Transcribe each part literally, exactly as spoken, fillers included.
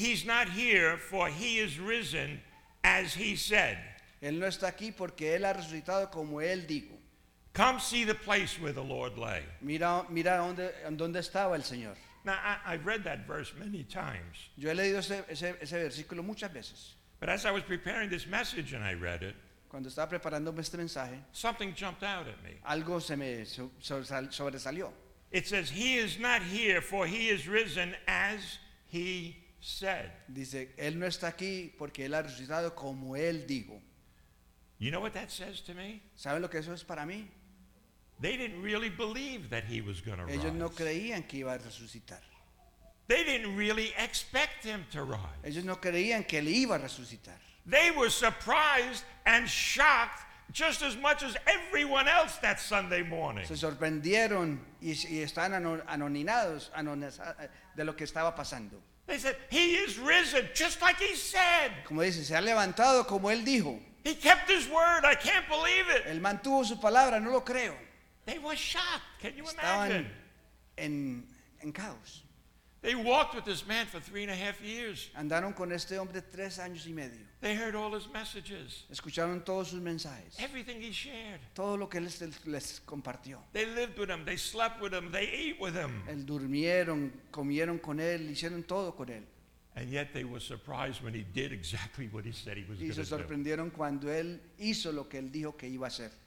he's not here, for he is risen as he said. Él no está aquí porque él ha resucitado como él dijo. Come see the place where the Lord lay. Mira, mira dónde, dónde estaba el Señor. Now, I, I've read that verse many times. Yo he leído ese, ese, ese versículo muchas veces. But as I was preparing this message and I read it, Cuando estaba preparándome este mensaje, something jumped out at me. algo se me so- sobresal- sobresalió. It says, he is not here, for he is risen as he said. Dice, él no está aquí porque él ha resucitado como él dijo. You know what that says to me? ¿Saben lo que eso es para mí? They didn't really believe that he was going to Ellos no rise. creían que iba a resucitar. They didn't really expect him to rise. Ellos no creían que él iba a resucitar. They were surprised and shocked just as much as everyone else that Sunday morning. Se sorprendieron y, y estaban ano- anoninados anoniza- de lo que estaba pasando. They said, he is risen, just like he said. Como dice, se ha levantado como él dijo. He kept his word. I can't believe it. Él mantuvo su palabra, no lo creo. They were shocked. Can you Estaban imagine? en, en caos. They walked with this man for three and a half years. Andaron con este hombre tres años y medio. They heard all his messages, Escucharon todos sus mensajes. everything he shared. Todo lo que él les, les compartió. They lived with him. They slept with him. They ate with him. Él durmieron, comieron con él, hicieron todo con él. And yet they were surprised when he did exactly what he said he was Y going se to do. sorprendieron cuando él hizo lo que él dijo que iba a hacer.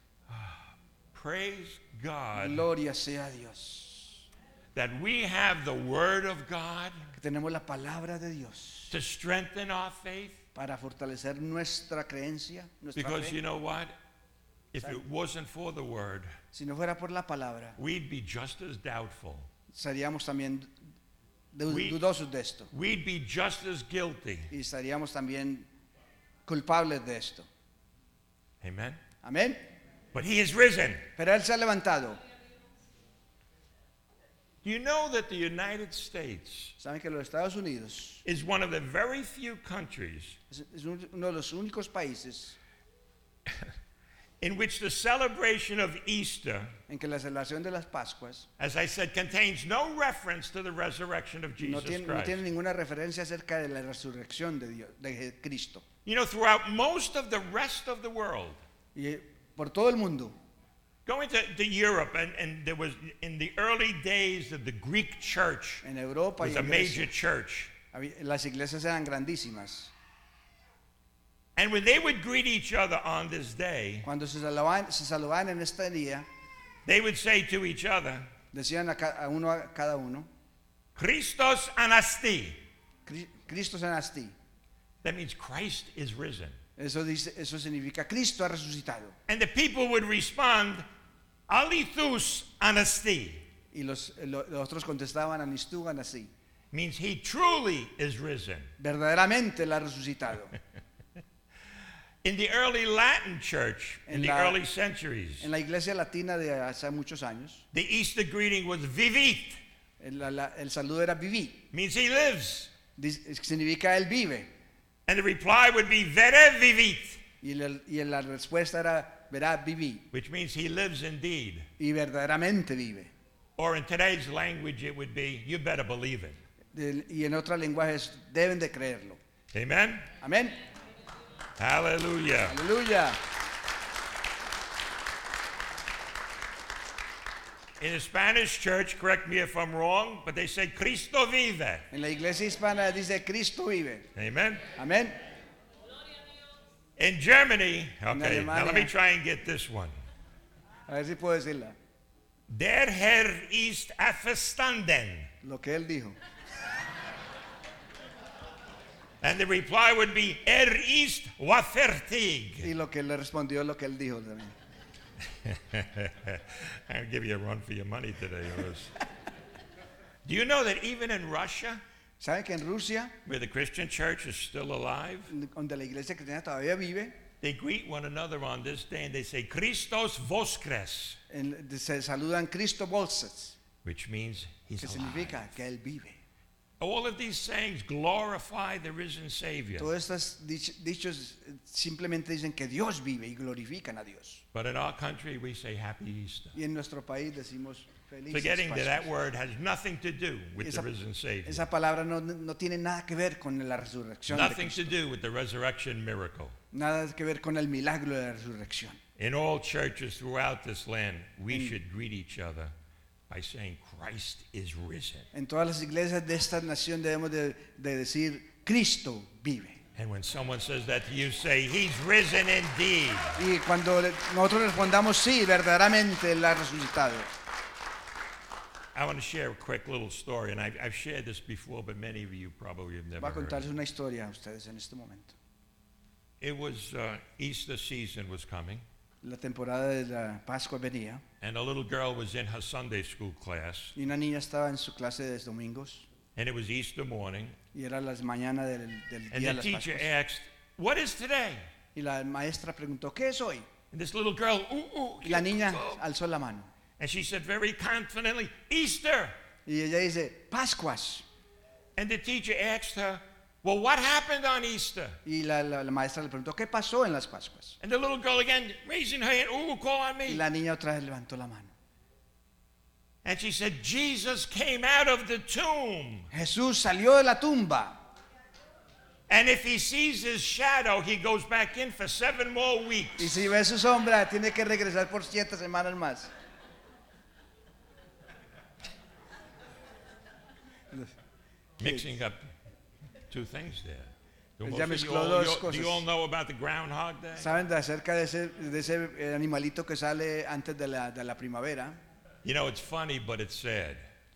Praise God Gloria sea a Dios. that we have the Word of God Que tenemos la palabra de Dios to strengthen our faith. para fortalecer nuestra creencia, nuestra Because fe. you know what? If it wasn't for the Word, Si no fuera por la palabra, we'd be just as doubtful. seríamos también du- We- dudosos de esto. We'd be just as guilty. Y estaríamos también culpables de esto. Amen? Amén. But he is risen. Pero él se ha levantado. Do you know that the United States Saben que los Estados Unidos is one of the very few countries es, es un- uno de los únicos países in which the celebration of Easter, en que la celebración de las Pascuas as I said, contains no reference to the resurrection of no Jesus tiene, no Christ? tiene ninguna referencia acerca de la resurrección de Dios, de Cristo. You know, throughout most of the rest of the world, Y por todo el mundo, going to, to Europe, and, and there was, in the early days of the Greek church, en Europa y was a en major Grecia, church. había- las iglesias eran grandísimas. And when they would greet each other on this day, Cuando se saludaban, se saludaban en este día, they would say to each other, decían a, ca- a uno a cada uno, Christos anasti. "Cri- Cristo se anasti". That means Christ is risen. Eso, dice, eso significa Cristo ha resucitado. And the people would respond, alithus anasti. Y los, lo- los otros contestaban anistugan así. Means he truly is risen. Verdaderamente él ha resucitado. In the early Latin church, in En the la- early centuries, En la iglesia latina de hace muchos años, the Easter greeting was vivit. el, la- el saludo era viví. Means he lives. Dis- Significa él vive. And the reply would be vere vivit, Y, la- y la respuesta era, verá, viví. which means he lives indeed. Y verdaderamente vive. Or in today's language, it would be, you better believe it. Del- y en otros lenguajes deben de creerlo. Amen? Amén. Hallelujah. Aleluya. In the Spanish church, correct me if I'm wrong, but they say Cristo vive. En la iglesia hispana dice Cristo vive. Amen? Amén. In Germany, okay, now let me Alemania. try and get this one. A ver si puedo decirla. Der Herr ist auferstanden. Lo que él dijo. And the reply would be, er ist wahrhaftig. Y lo que él le respondió, lo que él dijo también. I'll give you a run for your money today, Urs. Do you know that even in Russia, ¿Saben que en Rusia, where the Christian church is still alive, donde la iglesia cristiana todavía vive, they greet one another on this day and they say, Christos voskres, en- se saludan Cristo Bolsas, which means he's que alive. significa que él vive. All of these sayings glorify the risen Savior. Todos estos dich- dichos eh, simplemente dicen que Dios vive y glorifican a Dios. But in our country, we say Happy Easter, Y en nuestro país decimos felices forgetting that that Pascuas. word has nothing to do with Esa, the risen Savior, esa palabra no, no tiene nada que ver con la resurrección de nothing Cristo. to do with the resurrection miracle. Nada que ver con el milagro de la resurrección. In all churches throughout this land, we should greet each other by saying Christ is risen. En todas las iglesias de esta nación debemos de, de decir Cristo vive. And when someone says that to you, say, He's risen indeed. Y cuando le- nosotros respondamos sí, verdaderamente Él ha resucitado. I want to share a quick little story, and I've, I've shared this before, but many of you probably have never Voy a heard contarles it. una historia a ustedes en este momento. It was uh, Easter season was coming, La temporada de la Pascua venía and a little girl was in her Sunday school class, y una niña estaba en su clase de domingos and it was Easter morning, y era las mañanas del, del and día de the las teacher Pascuas. asked, "What is today?" Y la maestra preguntó, ¿qué es hoy? And this little girl, ooh, ooh, Y la niña oh. alzó la mano And she said very confidently, "Easter." y ella dice, Pascuas. And the teacher asked her, "Well, what happened on Easter?" Y la, la- la maestra le preguntó, ¿qué pasó en las Pascuas? And the little girl again raising her hand, "Ooh, call on Y me." la niña otra vez levantó la mano. And she said, "Jesus came out of the tomb. Jesús salió de la tumba And if he sees his shadow, he goes back in for seven more y weeks." si ve su sombra tiene que regresar por siete semanas más. Mixing up two things there. Do, Pues most ya of you mezcló all, dos you all- do cosas. you all know about the Groundhog Day? ¿Saben de acerca de ese, de ese eh, animalito que sale antes de la, de la primavera? You know, it's funny, but it's sad.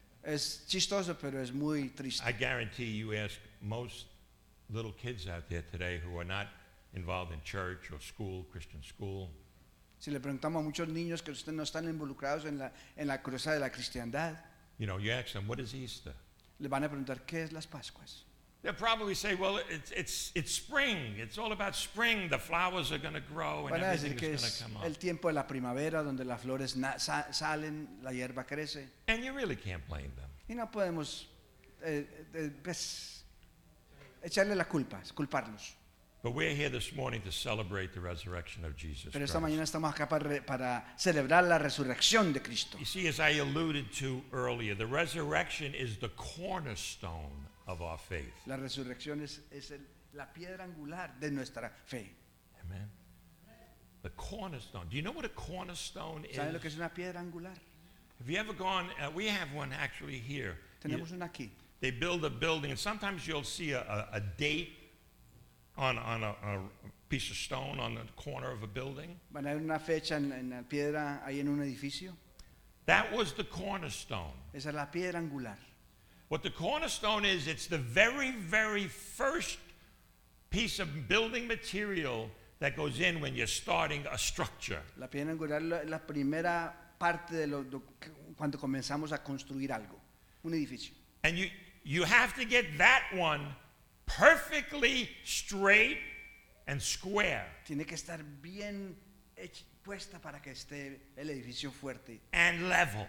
Es chistoso, pero es muy triste. I guarantee you ask most little kids out there today who are not involved in church or school, Christian school, Si le preguntamos a muchos niños que ustedes no están involucrados en la, en la cruzada de la cristiandad, you know, you ask them, "What is Easter?" le van a preguntar, ¿qué es las Pascuas? They'll probably say, "Well, it's, it's, it's spring. It's all about spring. The flowers are going to grow and Van a decir everything que is going es to come up." el tiempo de la primavera donde las flores na- sa- salen, la hierba crece. And you really can't blame them. Y no podemos eh, eh, pues, echarle la culpa, culparlos. But we're here this morning to celebrate the resurrection of Jesus Pero esta Christ. mañana estamos acá para, re- para celebrar la resurrección de Cristo. You see, as I alluded to earlier, the resurrection is the cornerstone of our faith. La resurrección es, es el- la piedra angular de nuestra fe. Amen. The cornerstone. Do you know what a cornerstone is? ¿Saben lo que es una piedra angular? Have you ever gone? Uh, we have one actually here. Tenemos You- una aquí. they build a building, and sometimes you'll see a, a, a date on, on a, a piece of stone on the corner of a building. Van a ver una fecha en, en la piedra ahí en un edificio. That was the cornerstone. Esa es la piedra angular. What the cornerstone is, it's the very, very first piece of building material that goes in when you're starting a structure. La piedra angular es la- la primera parte de lo, do- cuando comenzamos a construir algo, un edificio. And you, you have to get that one perfectly straight and square Tiene que estar bien hech- puesta para que esté el edificio fuerte and level.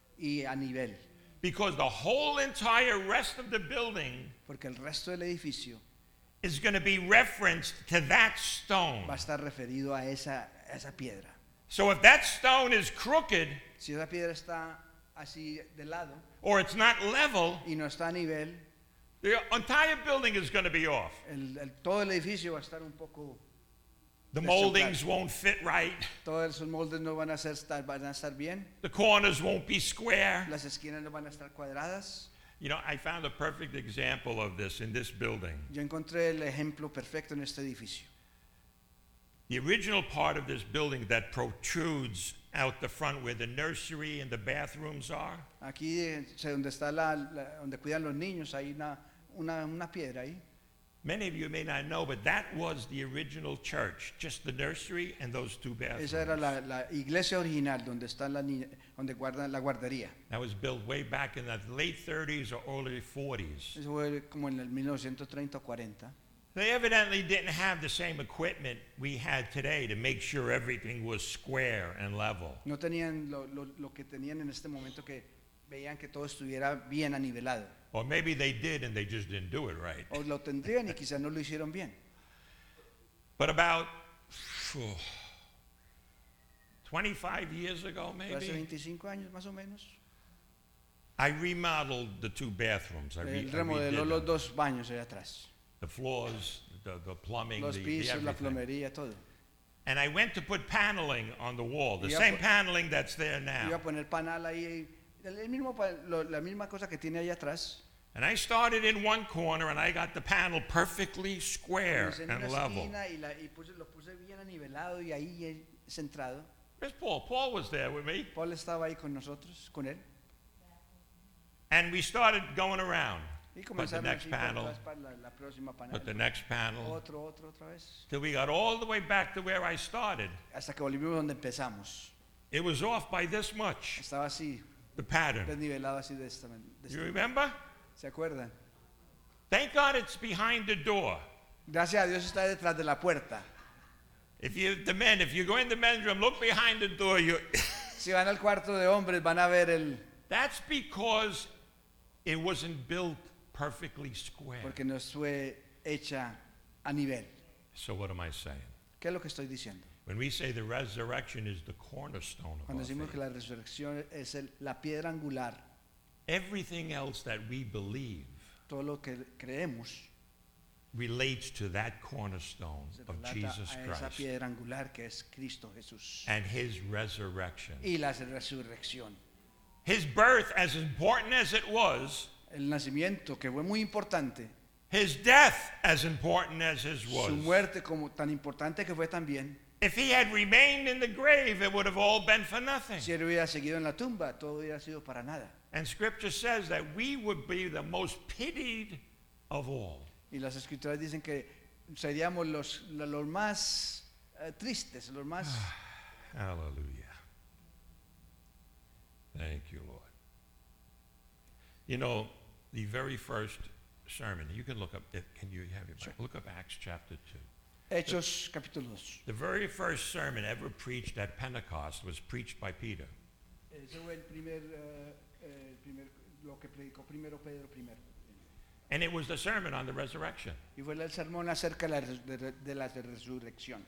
y a nivel, Because the whole entire rest of the building porque el resto del edificio is going to be referenced to that stone. va a estar referido a esa, a esa piedra. So if that stone is crooked Si esa piedra está así de lado or it's not level, y no está a nivel, the entire building is going to be off. el, el- todo el edificio va a estar un poco, The That's moldings okay. won't fit right. todos esos moldes no van a, ser, estar, van a estar bien, The corners won't be square. las esquinas no van a estar cuadradas. You know, I found a perfect example of this in this building. Yo encontré el ejemplo perfecto en este edificio. The original part of this building that protrudes out the front where the nursery and the bathrooms are, Aquí, eh, donde está la, la- donde cuidan los niños, hay una, una, una piedra ahí. many of you may not know, but that was the original church, just the nursery and those two bathrooms. Esa era la, la iglesia original donde está la niña, donde guardan la guardería. That was built way back in the late thirties or early forties. Eso fue como en el mil novecientos treinta o cuarenta. They evidently didn't have the same equipment we had today to make sure everything was square and level. No tenían lo, lo, lo que tenían en este momento que veían que todo estuviera bien anivelado. Or maybe they did and they just didn't do it right. O lo tendrían y quizás no lo hicieron bien. But about phew, twenty-five years ago, Pero hace maybe, veinticinco años más o menos, I remodeled the two bathrooms. I, re- él I remodeló redid los them. dos baños allá atrás. The floors, the, the plumbing, Los the, the pisos, la everything. plomería, todo. And I went to put paneling on the wall, the Iba a same po- paneling that's there Iba now. a poner panal ahí, el el mismo, pa- lo- la misma cosa que tiene allá atrás. And I started in one corner and I got the panel perfectly square Comencé en and una level. esquina y, la, y puse, lo puse bien anivelado y ahí eh, centrado. Where's Paul? Paul was there with me. Paul estaba ahí con nosotros, con él. And we started going around. Y Put the comenzaron next así por panel, todas par- la, la próxima panel. put the next panel, Otro, otro, otra vez. till we got all the way back to where I started. Hasta que volvimos donde empezamos. It was off by this much, Estaba así, the pattern. desnivelado así de esta man- de You esta- remember? ¿Se acuerdan? Thank God it's behind the door. Gracias a Dios está detrás de la puerta. If you, the men, if you go in the men's room, look behind the door. You, Si van al cuarto de hombres van a ver el... that's because it wasn't built perfectly square. Porque no fue hecha a nivel. So what am I saying? ¿Qué es lo que estoy diciendo? When we say the resurrection is the cornerstone of Cuando our decimos que faith, la resurrección es el- la piedra angular, everything else that we believe todo lo que creemos relates to that cornerstone se of relata Jesus a esa Christ piedra angular que es Cristo Jesús and his resurrection. y la resurrección. His birth, as important as it was, El nacimiento, que fue muy importante, his death, as important as his was. su muerte como tan importante que fue también. If he had remained in the grave, it would have all been for nothing. Si él hubiera seguido en la tumba, todo hubiera sido para nada. And scripture says that we would be the most pitied of all. Y las escrituras dicen que seríamos los, los más eh, tristes, los más... Hallelujah. Thank you, Lord. You know, the very first sermon, you can look up, it, can you have it? Sure. Look up Acts chapter two. Hechos capítulo dos. The very first sermon ever preached at Pentecost was preached by Peter. Ese fue el primer, eh, eh, el primer, lo que predicó primero Pedro primero. And it was the sermon on the resurrection. Y fue el sermón acerca de la, res- de, de la resurrección.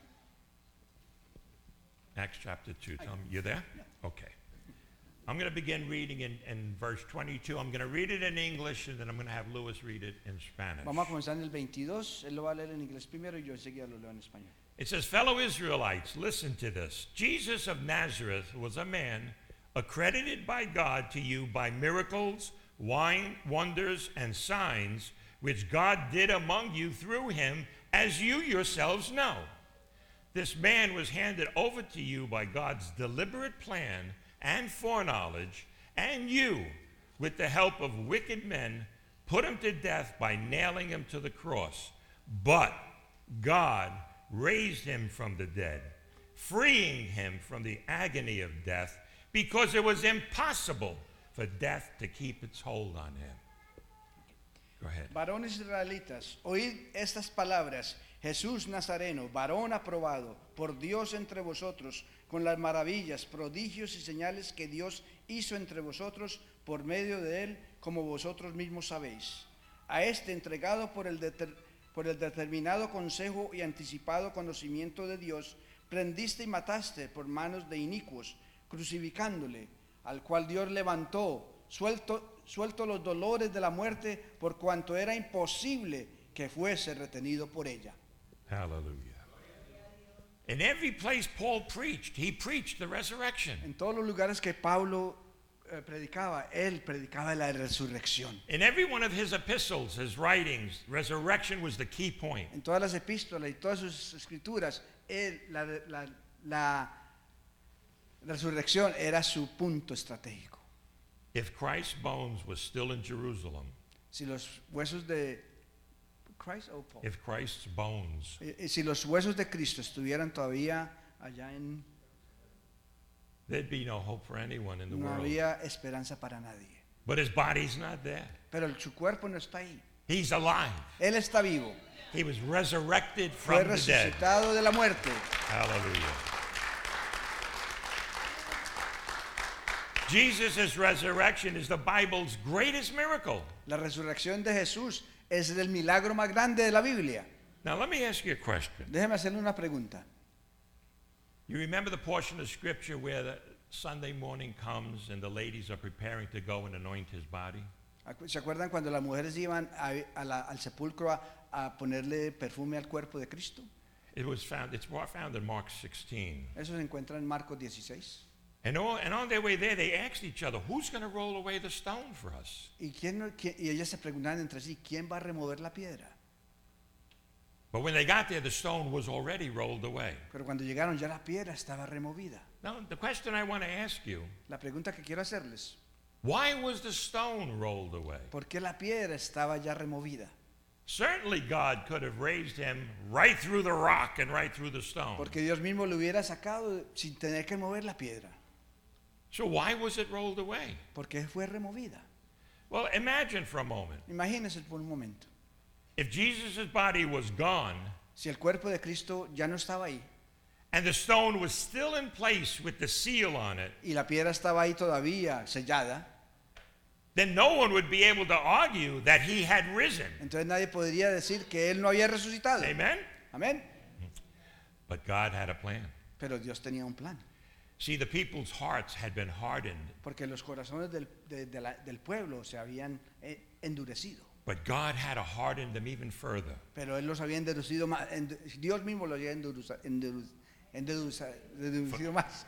Acts chapter two. Tell me, you there? Okay. I'm going to begin reading in, in verse twenty-two. I'm going to read it in English, and then I'm going to have Louis read it in Spanish. Vamos a comenzar en el veintidós. Él lo va a leer en inglés primero y yo enseguida lo leo en español. It says, fellow Israelites, listen to this. Jesus of Nazareth was a man accredited by God to you by miracles, wine, wonders, and signs, which God did among you through him, as you yourselves know. This man was handed over to you by God's deliberate plan and foreknowledge, and you, with the help of wicked men, put him to death by nailing him to the cross. But God raised him from the dead, freeing him from the agony of death, because it was impossible for death to keep its hold on him. Go ahead. Varones israelitas, oíd estas palabras. Jesús Nazareno, varón aprobado por Dios entre vosotros, con las maravillas, prodigios y señales que Dios hizo entre vosotros por medio de él, como vosotros mismos sabéis. A este entregado por el, deter- por el determinado consejo y anticipado conocimiento de Dios, prendiste y mataste por manos de inicuos, crucificándole, al cual Dios levantó, suelto, suelto los dolores de la muerte, por cuanto era imposible que fuese retenido por ella. Hallelujah. In every place Paul preached, he preached the resurrection. En todos los lugares que Pablo eh, predicaba, él predicaba la resurrección. In every one of his epistles, his writings, resurrection was the key point. En todas las epístolas y todas sus escrituras, él, la, la, la resurrección era su punto estratégico. If Christ's bones were still in Jerusalem, Si los huesos de Christ o Paul? if Christ's bones Eh, eh, si los huesos de Cristo estuvieran todavía allá en, there'd be no hope for anyone in the no world. había esperanza para nadie. But his body's not there. Pero el- su cuerpo no está ahí. He's alive. Él está vivo. He was resurrected Fue from the dead. resucitado de la muerte. Hallelujah. Jesus' resurrection is the Bible's greatest miracle. La resurrección de Jesús es el milagro más grande de la Biblia. Now let me ask you a question. Déjeme hacerle una pregunta. You remember the portion of scripture where the Sunday morning comes and the ladies are preparing to go and anoint his body? ¿Se acuerdan cuando las mujeres iban a, a la, al sepulcro a, a ponerle perfume al cuerpo de Cristo? It was found, it's found in Mark sixteen. Eso se encuentra en Marcos dieciséis. And, all, and on their way there, they asked each other, who's going to roll away the stone for us? ¿Y, quién, no- quién- y ellas se preguntaban entre sí, ¿quién va a remover la piedra? But when they got there, the stone was already rolled away. Pero cuando llegaron ya la piedra estaba removida. Now, the question I want to ask you, La pregunta que quiero hacerles, why was the stone rolled away? ¿por qué la piedra estaba ya removida? Certainly God could have raised him right through the rock and right through the stone. Porque Dios mismo lo hubiera sacado sin tener que mover la piedra. So why was it rolled away? ¿Por qué fue removida? Well, imagine for a moment. Imagínense por un momento. If Jesus' body was gone Si el cuerpo de Cristo ya no estaba ahí and the stone was still in place with the seal on it, y la piedra estaba ahí todavía sellada, then no one would be able to argue that he had risen. entonces nadie podría decir que él no había resucitado. Amen? Amén. But God had a plan. Pero Dios tenía un plan. See, the people's hearts had been hardened, Porque los corazones del, de- de la- del pueblo se habían eh, endurecido. but God had to harden them even further. Pero él los había endurecido más. endu- Dios mismo los había endureza- enduru- endureza- endurecido más.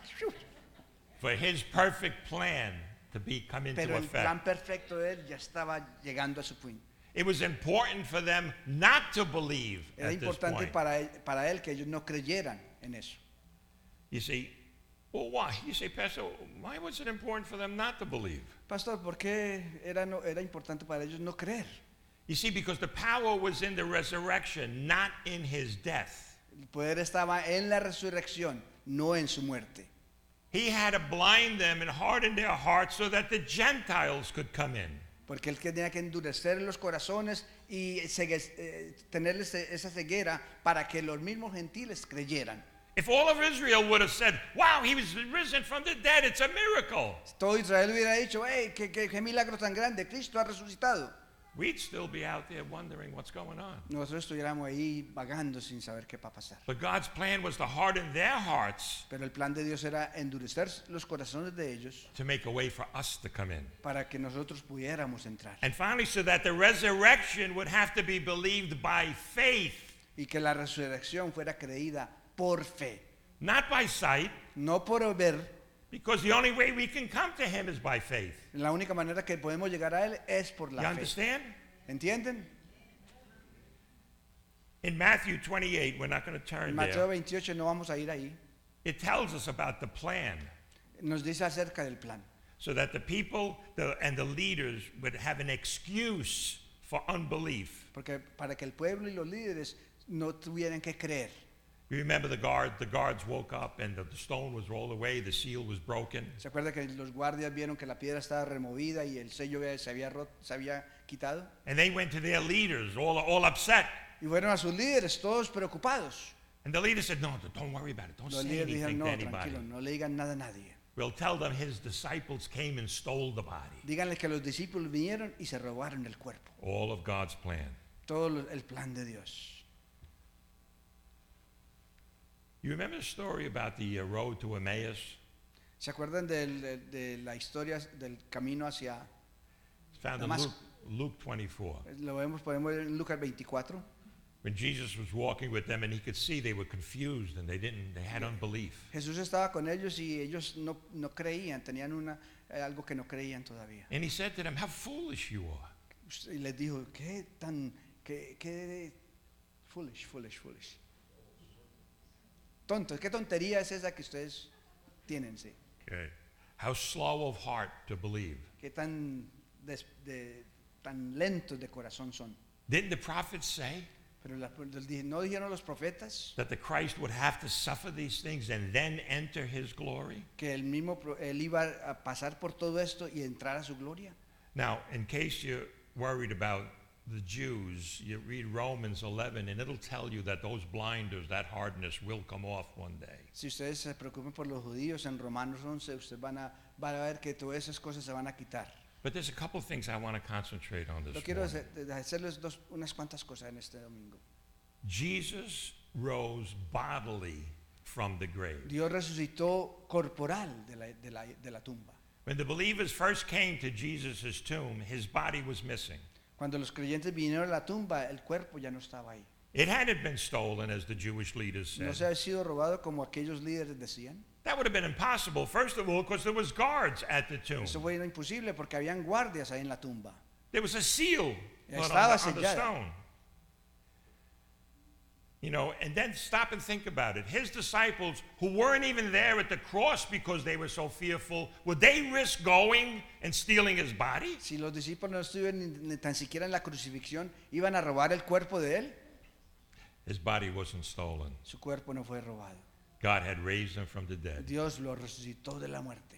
For his perfect plan to be come into Pero el plan effect. perfecto de él ya estaba llegando a su fin. It was important for them not to believe Era at this importante point. para él, para él que ellos no creyeran en eso. You see, well, why? You say, Pastor, why was it important for them not to believe? Pastor, ¿por qué era, no, era importante para ellos no creer? You see, because the power was in the resurrection, not in his death. El poder estaba en la resurrección, no en su muerte. He had to blind them and harden their hearts so that the Gentiles could come in. Porque él tenía que endurecer los corazones y cegue- eh, tenerles e- esa ceguera para que los mismos gentiles creyeran. If all of Israel would have said, wow, he was risen from the dead, it's a miracle, Todo Israel hubiera dicho, hey, qué, qué- qué milagro tan grande, Cristo ha resucitado. we'd still be out there wondering what's going on. Nosotros estuviéramos ahí vagando sin saber qué va a pasar. But God's plan was to harden their hearts Pero el plan de Dios era endurecer los corazones de ellos to make a way for us to come in. para que nosotros pudiéramos entrar. And finally, so that the resurrection would have to be believed by faith, Y que la resurrección fuera creída por fe, not by sight, no por ver. because the only way we can come to him is by faith. La única manera que podemos llegar a Él es por You la fe. understand? ¿Entienden? In Matthew twenty-eight, we're not going to En turn Mateo there, veintiocho no vamos a ir ahí. it tells us about the plan Nos dice acerca del plan. so that the people the, and the leaders would have an excuse for unbelief. Porque para que el pueblo y los líderes no tuvieran que creer. You remember the guard, the guards woke up and the, the stone was rolled away, the seal was broken. ¿Se acuerda que los guardias vieron que la piedra estaba removida y el sello se había, roto, se había quitado? And they went to their leaders, all, all upset. Y fueron a sus líderes, todos preocupados. And the leader said, no, don't worry about it. Don't Los say líderes dijeron, anything no, to anybody. tranquilo, no le digan nada a nadie. We'll tell them his disciples came and stole the body. Díganle que los discípulos vinieron y se robaron el cuerpo. All of God's plan. Todo lo- el plan de Dios. You remember the story about the uh, road to Emmaus? ¿Se acuerdan del- de, de la historia del camino hacia... It's found in Damasco. Luke, Luke twenty-four. Lo vemos, podemos ver en Lucas veinticuatro. When Jesus was walking with them and he could see they were confused and they didn't, they had unbelief. Jesús estaba con ellos y ellos no, no creían, tenían una, eh, algo que no creían todavía. And he said to them, how foolish you are. Y les dijo, qué tan, qué, qué foolish, foolish, foolish. Tontos, qué tontería es esa que ustedes tienen, sí. Okay. How slow of heart to believe. Qué tan, des- de- tan lentos de corazón son. Didn't the prophets say Pero la- los di- no dijeron los profetas that the Christ would have to suffer these things and then enter his glory? que el mismo, pro- él iba a pasar por todo esto y entrar a su gloria. Now, in case you're worried about the Jews, you read Romans eleven, and it'll tell you that those blinders, that hardness will come off one day. Si ustedes se preocupan por los judíos, en Romanos once, ustedes van a, van a ver que todas esas cosas se van a quitar. But there's a couple things I want to concentrate on this Yo quiero morning. hacer, hacerles dos, unas cuantas cosas en este domingo. Jesus rose bodily from the grave. Dios resucitó corporal de la, de la, de la tumba. When the believers first came to Jesus' tomb, his body was missing. Cuando los creyentes vinieron a la tumba, el cuerpo ya no estaba ahí. It hadn't been stolen, as the Jewish leaders No said. se había sido robado como aquellos líderes decían. That would have been impossible, first of all, because there was guards at the tomb. Eso fue imposible porque habían guardias ahí en la tumba. There was a seal Ya put estaba on the, on the sellada. stone. You know, and then stop and think about it. His disciples, who weren't even there at the cross because they were so fearful, would they risk going and stealing his body? Si los discípulos no estuvieron ni, ni tan siquiera en la crucifixión, iban a robar el cuerpo de él. His body wasn't stolen. Su cuerpo no fue robado. God had raised him from the dead. Dios lo resucitó de la muerte.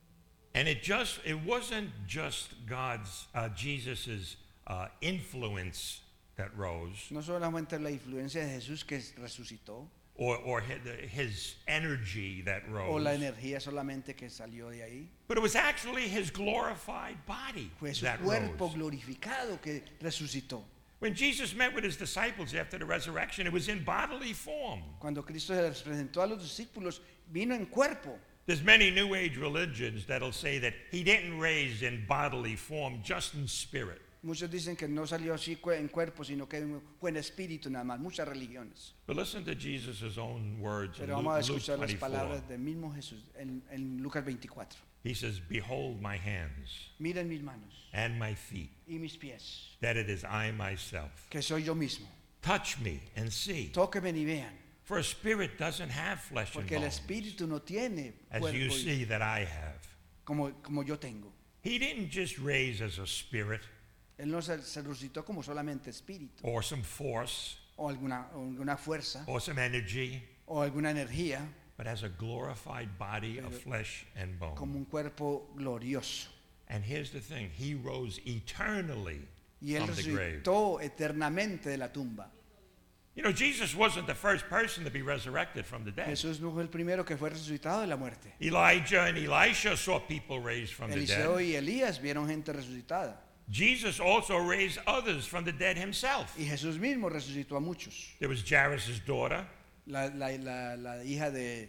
And it just it wasn't just God's uh, Jesus's uh, influence that rose, No solamente la influencia de Jesús que resucitó, or or his, his energy that o la rose, energía solamente que salió de ahí. but it was actually his glorified body Fue su that cuerpo rose. glorificado que resucitó. When Jesus met with his disciples after the resurrection, it was in bodily form. Cuando Cristo se les presentó a los discípulos, vino en cuerpo. There's many New Age religions that'll say that he didn't raise in bodily form, just in spirit. Muchos dicen que no salió así cu- en cuerpo, sino que fue en espíritu nada más. Muchas religiones. But listen to Jesus' own words in Pero vamos a Luke, Luke escuchar las twenty-four. palabras del mismo Jesús en, en Lucas veinticuatro. He says, "Behold my hands Miren mis manos and my feet, y mis pies, that it is I myself. que soy yo mismo. Touch me and see. Tóquenme y vean, For a spirit doesn't have flesh and porque el bones, espíritu no tiene as cuerpo you y- see that I have." como, como yo tengo. He didn't just raise as a spirit Él no se, se resucitó como solamente espíritu, or some force o alguna, o alguna fuerza, or some energy, o alguna energía, but as a glorified body of Pero flesh and bone. como un cuerpo glorioso. And here's the thing, he rose eternally Y él from the grave. resucitó eternamente de la tumba. You know, Jesus wasn't the first person to be resurrected from the dead. Jesús no fue el primero que fue resucitado de la muerte. Elijah and Elisha saw people raised from the Eliseo dead. y Elías vieron gente resucitada. Jesus also raised others from the dead himself. Y Jesús mismo resucitó a muchos. There was Jairus' daughter, La, la, la, la hija de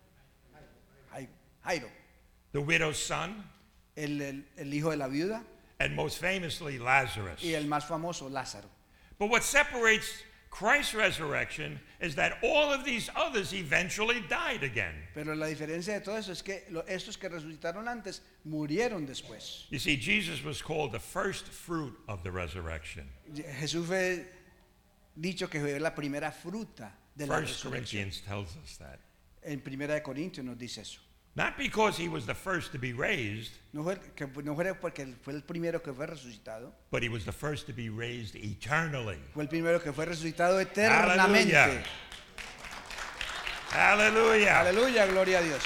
Jai- Jairo, the widow's son, el, el, el hijo de la viuda and most famously Lazarus. y el más famoso, Lázaro. But what separates Christ's resurrection is that all of these others eventually died again. Pero la diferencia de todo eso es que lo- estos que resucitaron antes murieron después. You see, Jesus was called the first fruit of the resurrection. Jesús fue dicho que fue la primera fruta de la First resurrección. Corinthians tells us that. En Primera de Corintios nos dice eso. Not because he was the first to be raised, No fue, que no fue porque él fue el primero que fue resucitado, but he was the first to be raised eternally. fue el primero que fue resucitado eternamente. Aleluya. Hallelujah. Aleluya, gloria a Dios.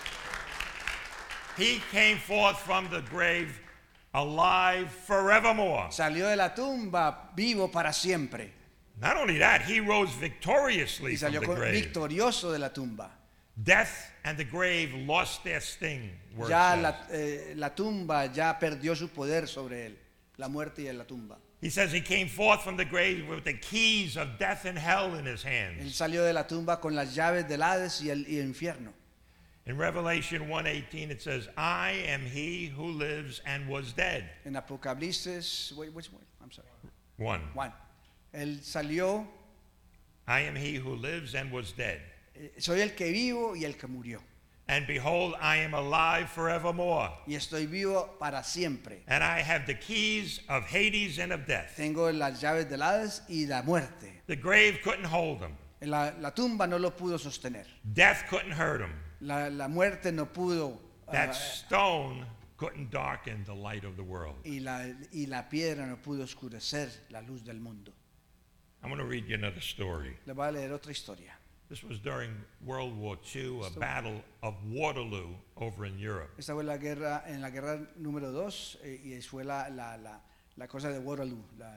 He came forth from the grave alive forevermore. Salió de la tumba vivo para siempre Not only that, he rose victoriously y from salió the con- grave. victorioso de la tumba. Death and the grave lost their sting. word Ya says. la, eh, la tumba ya perdió su poder sobre él, la muerte y la tumba. He says he came forth from the grave with the keys of death and hell in his Él hands. salió de la tumba con las llaves del Hades y el, y el infierno. In Revelation one eighteen it says, "I am he who lives and was dead." En Apocalipsis, wait, which one? I'm sorry, One. Juan. Él salió, I am he who lives and was dead. eh, soy el que vivo y el que murió. And behold, I am alive forevermore. Y estoy vivo para siempre. And I have the keys of Hades and of death. Tengo las llaves del Hades y la muerte. The grave couldn't hold him. La, la tumba no lo pudo sostener. Death couldn't hurt him. La, la muerte no pudo. ah, That stone couldn't darken the light of the world. y, la, y la piedra no pudo oscurecer la luz del mundo. I'm going to read you another story. Le voy a leer otra historia. This was during World War Two, a Esto- battle of Waterloo over in Europe. Esta fue la guerra, en la guerra número dos, eh, y fue la, la, la, la cosa de Waterloo, la,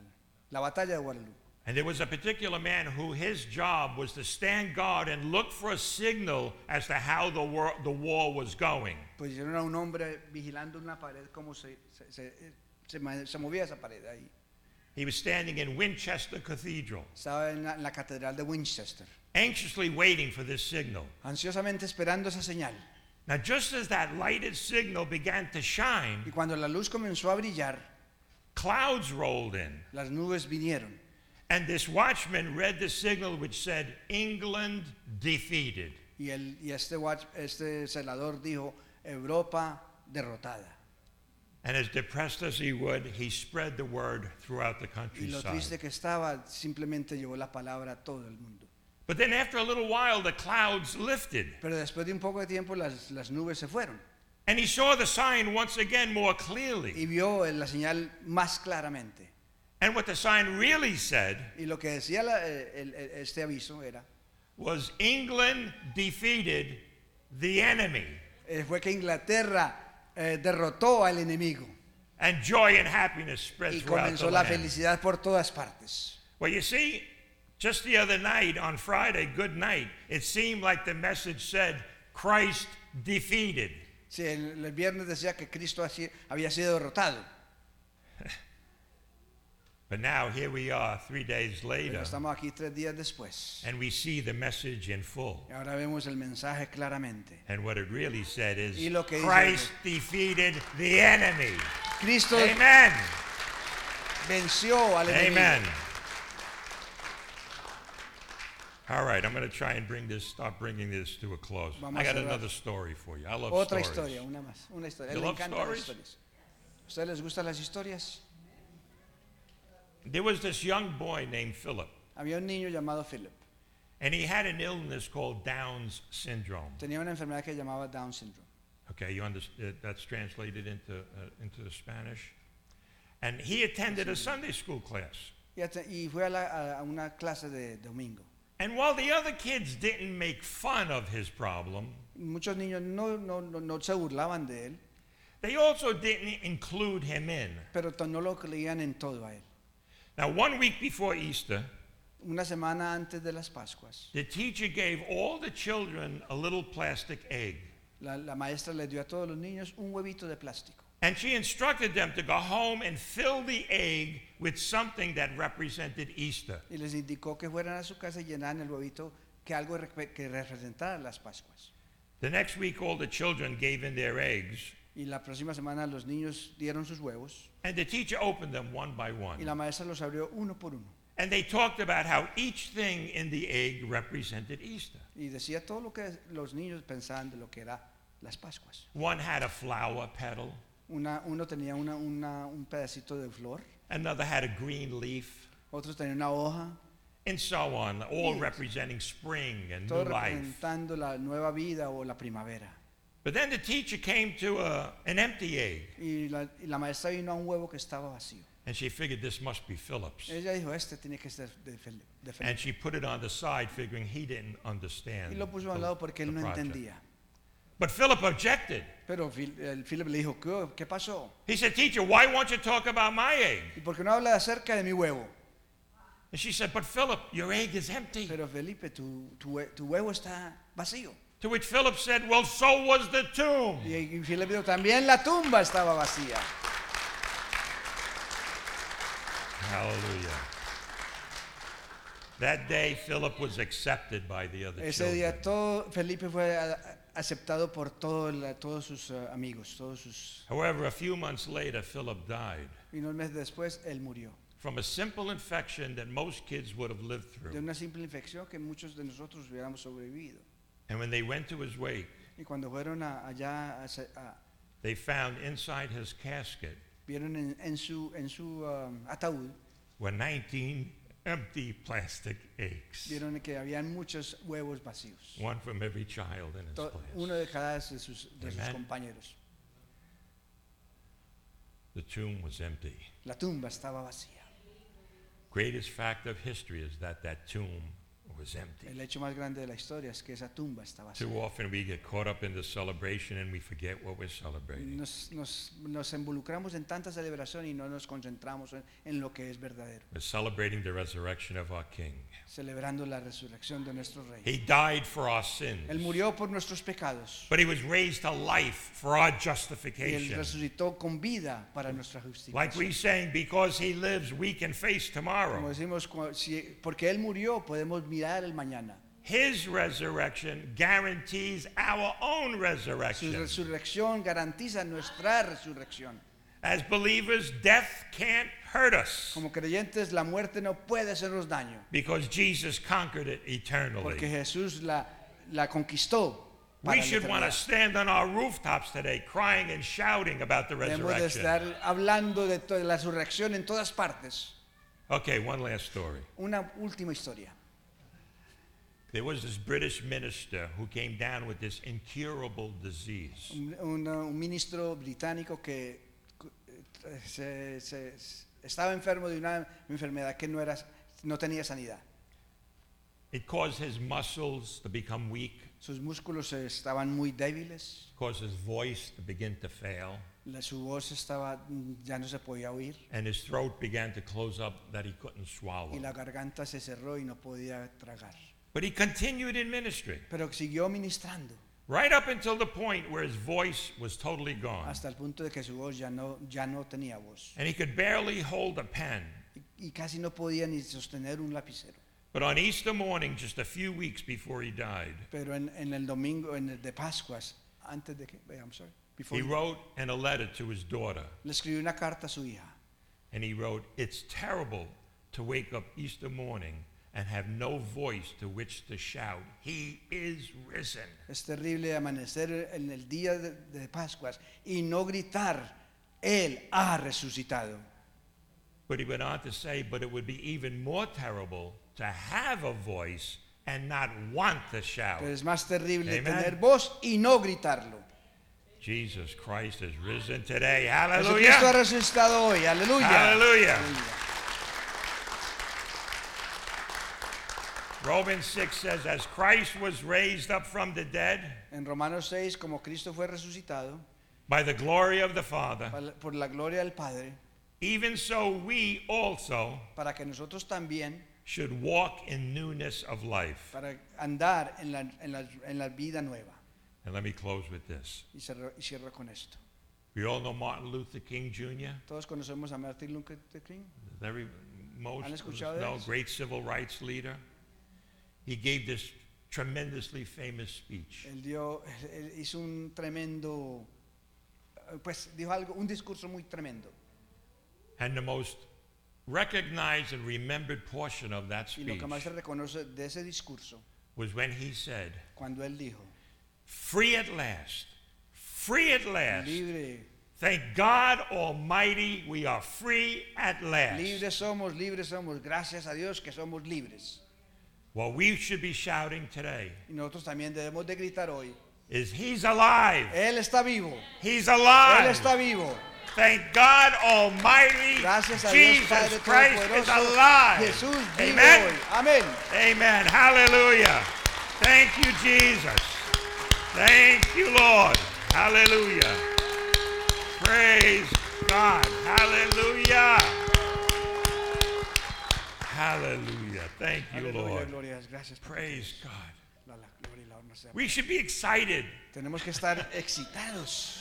La batalla de Waterloo. And there was a particular man who his job was to stand guard and look for a signal as to how the war, the war was going. Pusieron a un hombre vigilando una pared, cómo se, se, se, se, se movía esa pared ahí. He was standing in Winchester Cathedral, Estaba en la, en la catedral de Winchester, anxiously waiting for this signal. ansiosamente esperando esa señal. Now, just as that lighted signal began to shine, Y cuando la luz comenzó a brillar, clouds rolled in. las nubes vinieron. And this watchman read the signal which said, England defeated. Y, el, y este, watch, este celador dijo, Europa derrotada. And as depressed as he would, he spread the word throughout the Y lo triste countryside. que estaba, simplemente llevó la palabra a todo el mundo. But then after a little while, the clouds lifted. Pero después de un poco de tiempo, las, las nubes se fueron. And he saw the sign once again more clearly. Y vio la señal más claramente. And what the sign really said Y lo que decía la- el- el- este aviso era, was England defeated the enemy. eh, fue que Inglaterra eh, derrotó al enemigo. And joy and happiness spread Y throughout the comenzó la land. felicidad por todas partes. Well, you see, just the other night, on Friday, good night, it seemed like the message said, Christ defeated. Sí, el, el viernes decía que Cristo así- había sido derrotado. But now here we are three days Pero later, estamos aquí tres días después. and we see the message in full. Y ahora vemos el mensaje claramente. And what it really said is, Y lo que dice- Christ defeated the enemy. Cristo Amen. venció al enemigo. Amen. All right, I'm going to try and bring this, stop bringing this to a close. Vamos I a got cerrar. another story for you. I love Otra stories. historia, una más, una historia. A You él le love encantan las stories? historias. ¿A ustedes les gustan las historias? There was this young boy named Philip, Había un niño llamado Philip. and he had an illness called Down's syndrome. Tenía una enfermedad que llamaba Down syndrome. Okay, you understand? That's translated into uh, into the Spanish. And he attended a Sunday school class. Y, hasta- y fue a, la- a- a una clase de domingo. And while the other kids didn't make fun of his problem, Muchos niños no, no, no, no se burlaban de él, they also didn't include him in. pero to- no lo creían en todo a él. Now, one week before Easter, Una semana antes de las Pascuas, the teacher gave all the children a little plastic egg. la, la maestra le dio a todos los niños un huevito de plástico. And she instructed them to go home and fill the egg with something that represented Easter. Y les indicó que fueran a su casa y llenaran el huevito que algo re- que representara las Pascuas. The next week, all the children gave in their eggs, Y la próxima semana los niños dieron sus huevos and the teacher opened them one by one. y la maestra los abrió uno por uno. And they talked about how each thing in the egg represented Easter. Y decía todo lo que los niños pensaban de lo que era las Pascuas. One had a flower petal, Una, uno tenía una, una- un pedacito de flor, another had a green leaf, otros tenían una hoja, and so on, all Yes. representing spring and todo new life. representando la nueva vida o la primavera. But then the teacher came to a, an empty egg, Y la, y la maestra vino a un huevo que estaba vacío. and she figured this must be Philip's. Ella dijo, este tiene que ser de Fel- de And Felipe. she put it on the side, figuring he didn't understand Y lo puso a un the- lado porque él the no project. entendía. But Philip objected. Pero Phil- el Philip le dijo, ¿qué, qué pasó? He said, Teacher, why won't you talk about my egg? ¿Y por qué no habla acerca de mi huevo? And she said, But Philip, your egg is empty. Pero Felipe, tu, tu, hue- tu huevo está vacío. To which Philip said, Well, so was the tomb. Y, y Felipe dijo, también la tumba estaba vacía. Hallelujah. That day, Philip was accepted by the other Ese children. día todo, Felipe fue a- a- aceptado por todo la- todos sus eh, amigos, todos sus... However, a few months later, Philip died Y unos meses después, él murió. from a simple infection that most kids would have lived De through. una simple infección que muchos de nosotros hubiéramos sobrevivido. And when they went to his wake, Y cuando fueron a- allá, a se- a- they found inside his casket vieron en, en su, en su um, ataúd, were nineteen empty plastic eggs, vieron que habían muchos huevos vacíos. one from every child in his To- class. uno de cada de sus, de sus Amen. compañeros. The tomb was empty. La tumba estaba vacía. Greatest fact of history is that that tomb was empty. El hecho más grande de la historia es que esa tumba estaba Too vacía. often we get caught up in the celebration and we forget what we're celebrating. Nos, nos, nos involucramos en tanta celebración y no nos concentramos en, en lo que es verdadero. We're celebrating the resurrection of our King. Celebrando la resurrección de nuestro Rey. He died for our sins, Él murió por nuestros pecados. but he was raised to life for our Y Él justification. resucitó con vida para nuestra justicia. Like we saying, because he lives, we can face Como tomorrow. decimos, cu- si- porque Él murió, podemos mirar el mañana. His resurrection guarantees our own Su resurrection. resurrección garantiza nuestra resurrección. As believers, death can't hurt us Como creyentes, la muerte no puede hacernos daño, because Jesus conquered it porque eternally. Jesús la, la conquistó. Para We la should want to eternidad. stand on our rooftops today crying and shouting about the Debemos de resurrection. estar hablando de, to- de la resurrección en todas partes. Okay, one last story. Una última historia. There was this British minister who came down with this incurable disease. Un, un- un ministro británico que eh, se- se- estaba enfermo de una enfermedad que no, era, no tenía sanidad. It caused his muscles to become weak, Sus músculos eh, estaban muy débiles, caused his voice to begin to fail, la- su voz estaba, ya no se podía oír and his throat began to close up that he couldn't swallow. y la garganta se cerró y no podía tragar. But he continued in ministry Pero siguió ministrando right up until the point where his voice was totally gone. hasta el punto de que su voz ya no, ya no tenía voz. And he could barely hold a pen. Y, y casi no podía ni sostener un lapicero. But on Easter morning, just a few weeks before he died, Pero en, en el domingo en el de Pascuas, antes de que, wait, I'm sorry, before he wrote in a letter to his daughter, le escribió una carta a su hija. and he wrote, "It's terrible to wake up Easter morning and have no voice to which to shout, He is risen." Es terrible amanecer en el día de, de Pascuas y no gritar, Él ha resucitado. But he went on to say, but it would be even more terrible to have a voice and not want to shout. Pero es más terrible Amen. tener voz y no gritarlo. Jesus Christ is risen today. Jesucristo ha Hallelujah. resucitado hoy. Aleluya. Hallelujah. Aleluya. Romans six says, as Christ was raised up from the dead En Romanos seis, como Cristo fue resucitado by the glory of the Father, pa- por la gloria del Padre, even so we also para que nosotros también, should walk in newness of life. para andar en la, en la, en la vida nueva. And let me close with this. Y cierro, y cierro con esto. We all know Martin Luther King Junior Todos conocemos a Martin Luther King. Every, most ¿Han of us escuchado de know, él? great civil rights leader. He gave this tremendously famous speech. Él dio, él hizo un tremendo, eh, pues dijo algo, un discurso muy tremendo. And the most recognized and remembered portion of that Y lo speech que más se reconoce de ese discurso, was when he said, cuando él dijo, free at last, free at last. libre, Thank God Almighty, we are free at last. libres somos, libres somos, gracias a Dios que somos libres. What we should be shouting today Y nosotros también debemos de gritar hoy, is He's alive. Él está vivo, He's Él alive. está vivo. Thank God Almighty, Gracias a Dios Jesus Padre Christ is Todopoderoso, alive. Jesús vive Amen. hoy. Amén. Amen. Hallelujah. Thank you, Jesus. Thank you, Lord. Hallelujah. Praise God. Hallelujah. Hallelujah. Thank you, Aleluya, Lord. gloria, gracias. por Praise tu- God. la- la gloria y la honra sea. We should be excited. Tenemos que estar excitados.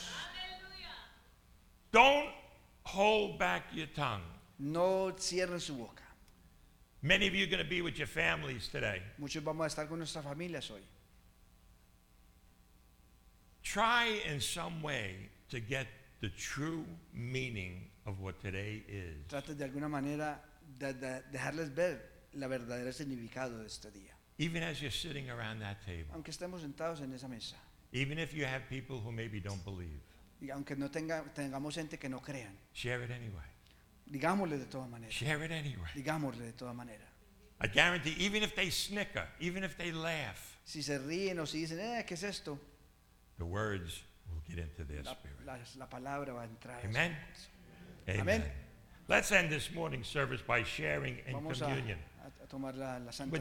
Don't hold back your tongue. No cierren su boca. Many of you are going to be with your families today. Muchos vamos a estar con nuestras familias hoy. Try in some way to get the true meaning of what today is. Trate de alguna manera de, de dejarles ver la verdadera significado de este día. Even as you're sitting around that table. Aunque estemos sentados en esa mesa Even if you have people who maybe don't believe. y aunque no tenga, tengamos gente que no crean, Share it anyway. digámosle de todas maneras. Share it anyway. Digámosle de todas maneras. I guarantee, even if they snicker, even if they laugh, Si se ríen o si dicen, eh, ¿qué es esto? the words will get into their La, spirit. la- la palabra va a entrar. en su Amen. corazón. Amen. Let's end this morning service by sharing in Vamos a, communion a- a tomar la, la Santa with